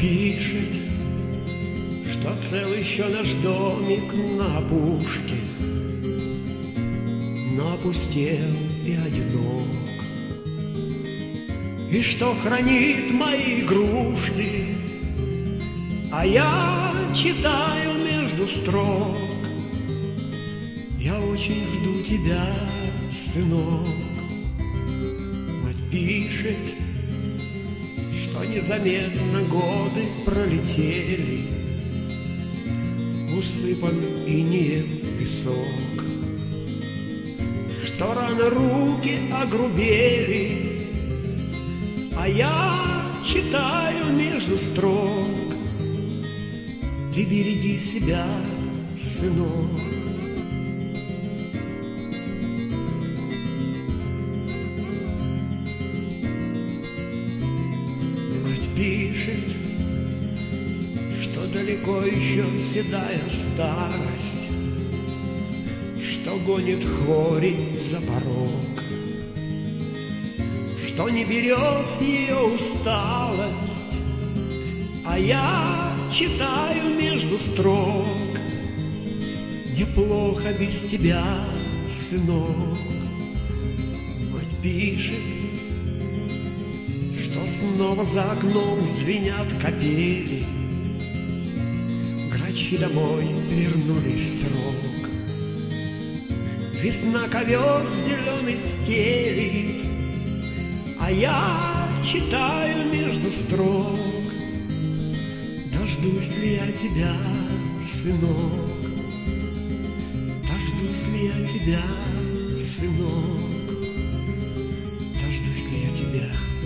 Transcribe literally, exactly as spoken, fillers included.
пишет, что цел еще наш домик на опушке, но опустел и одинок, и что хранит мои игрушки, а я читаю между строк. Я очень жду тебя, сынок. Мать пишет, что незаметно годы пролетели, усыпан инеем песок, что рано руки огрубели, а я читаю между строк. Ты береги себя, сынок. Мать пишет, что далеко еще седая старость, что гонит хвори за порог, что не берет ее усталость, а я читаю между строк. Неплохо без тебя, сынок. Мать пишет, что снова за окном звенят капели, грачи домой вернулись в срок. Весна ковер зеленый стелит, а я читаю между строк. Дождусь ли я тебя, сынок? Дождусь ли я тебя, сынок? Дождусь ли я тебя?